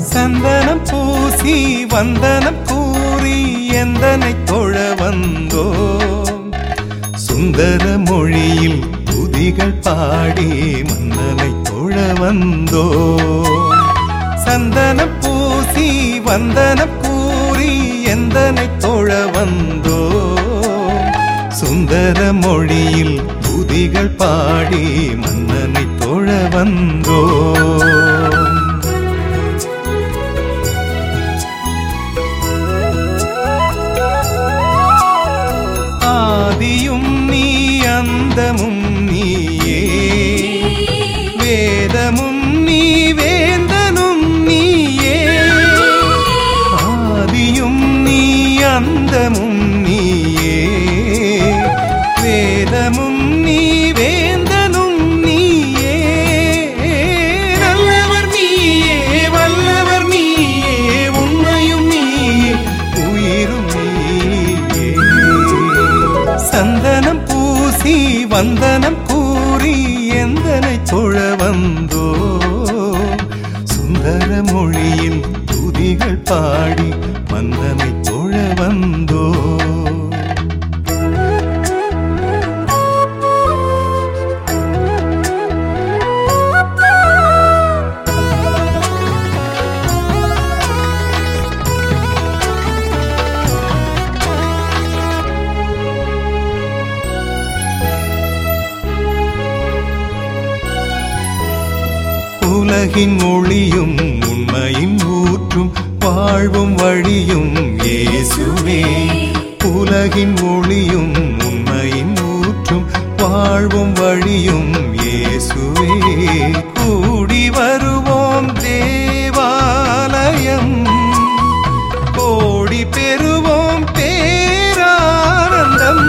சந்தனம் பூசி வந்தனம் கூறி எந்தனை தொழ வந்தோம். சுந்தர மொழியில் துதிகள் பாடி மன்னனை தொழ வந்தோம். சந்தனம் பூசி வந்தனம் கூறி எந்தனை தொழ வந்தோம். சுந்தர மொழியில் துதிகள் பாடி மன்னனை தொழ வந்தோம். ஆதியும் நீ அந்தமும் நீயே, வேதமும் நீ வேந்தனும் நீயே. ஆதியும் நீ அந்தமும் நீயே, வேதமும் நீ வேந்தனும் நீயே. நல்லவர் நீயே வல்லவர் நீயே, உண்மையும் நீயே உயிரும் நீயே. சந்தனம் பூசி வந்தனம் கூறி எந்தனை தொழ வந்தோ. சுந்தர மொழியில் துதிகள் பாடி மன்னனை தொழ வந்தோ. உலகின் ஒளியும் உண்மையின் ஊற்றும் வாழ்வும் வழியும் இயேசுவே. உலகின் ஒளியும் உண்மையின் ஊற்றும் வாழ்வும் வழியும் இயேசுவே. கூடி வருவோம் தேவாலயம், கோடி பெறுவோம் பேரானந்தம்.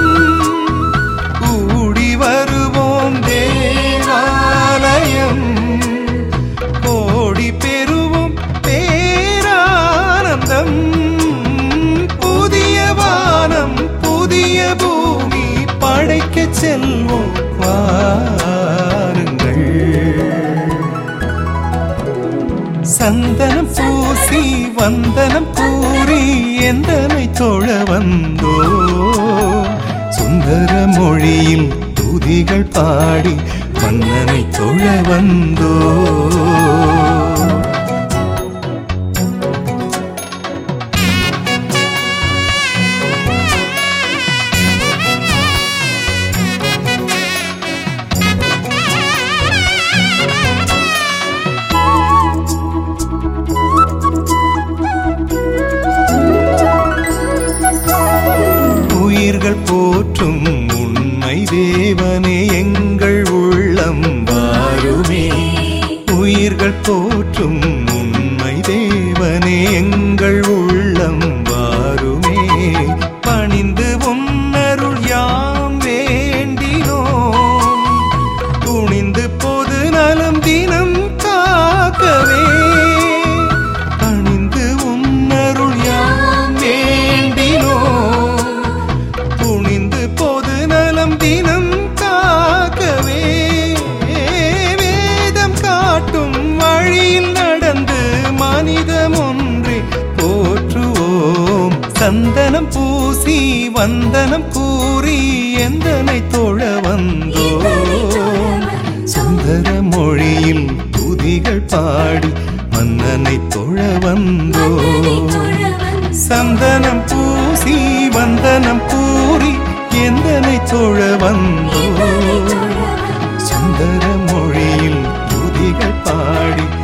கூடி வருவோம் தேவாலயம், கோடி பெறுவோம் பேரானந்தம். புதிய வானம் புதிய பூமி படைக்க செல்வோம் வாருங்கள். சந்தனம் பூசி வந்தனம் கூறி எந்தனை தொழ வந்தோ. சுந்தர மொழியில் துதிகள் பாடி மன்னனை தொழ வந்தோ. உயிர்கள் போற்றும் உண்மை தேவனே எங்கள் உள்ளம் வாருமே. உயிர்கள் போற்றும் உண்மை தேவனே எங்கள் உள்ளம் வாருமே. பணிந்து உன்னருள் யாம் வேண்டினோம், துணிந்து பொது நலம் தினம் காக்கவே. பணிந்து உன்னருள் யாம் வேண்டினோம், துணிந்து பொது நலம் தினம் காக்கவே. வேதம் காட்டும் வழியில் நடந்து மனிதம் ஒன்றே போற்றுவோம். சந்தனம் பூசி வந்தனம் கூறி எந்தனை தொழ வந்தோ. சுந்தர மொழியில் துதிகள் பாடி மன்னனை தொழ வந்தோ. சந்தனம் பூசி வந்தனம் கூறி எந்தனை தொழ வந்தோ. சுந்தர மொழியில் துதிகள் பாடி